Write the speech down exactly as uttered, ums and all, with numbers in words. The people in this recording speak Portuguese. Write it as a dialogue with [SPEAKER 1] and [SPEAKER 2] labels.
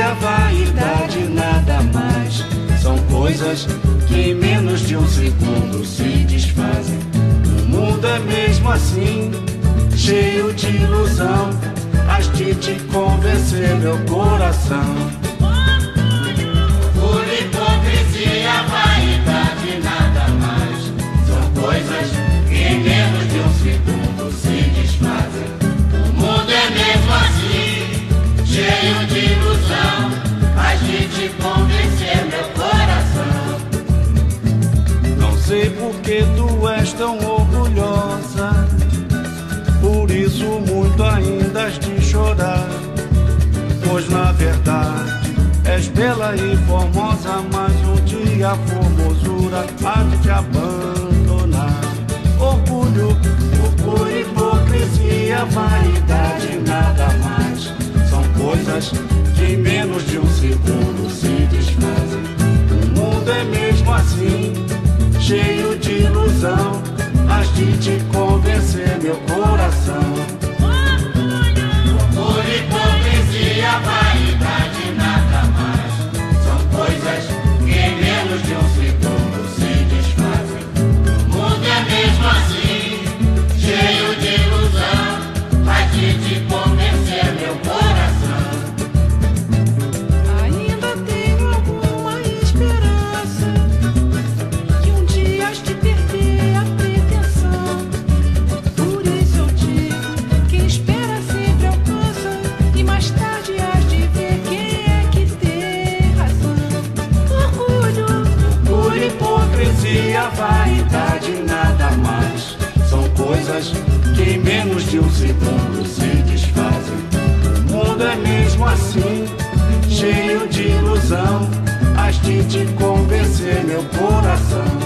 [SPEAKER 1] hipocrisia, vaidade, nada mais. São coisas que em menos de um segundo se desfazem. O mundo é mesmo assim, cheio de ilusão. Has de te convencer, meu coração.
[SPEAKER 2] Por hipocrisia, vaidade, nada mais. São coisas que em menos de um segundo se desfazem. O mundo é mesmo assim, cheio de ilusão. Has de te convencer, meu coração.
[SPEAKER 1] Não sei por que tu és tão orgulhosa, por isso muito ainda has de chorar. Pois na verdade és bela e formosa, mas um dia a formosura há de te abandonar. Orgulho, orgulho, hipocrisia, vaidade, nada mais. São coisas que em menos de um segundo se desfazem. O mundo é mesmo assim, cheio de ilusão. Has de te convencer, meu coração.
[SPEAKER 2] Por hipocrisia, vaidade, nada mais. São coisas que em menos de um segundo se desfazem. O mundo é mesmo assim, cheio de ilusão. Has de te convencer, meu coração.
[SPEAKER 3] Ainda tenho alguma esperança que um dia has de perder a pretensão. Por isso eu digo, quem espera sempre alcança, e mais tarde has de ver quem é que tem razão. Orgulho,
[SPEAKER 1] Por hipocrisia, vaidade, nada mais. São coisas que em menos de um segundo se desfazem. O mundo é mesmo assim, cheio de ilusão. Has de te convencer, meu coração.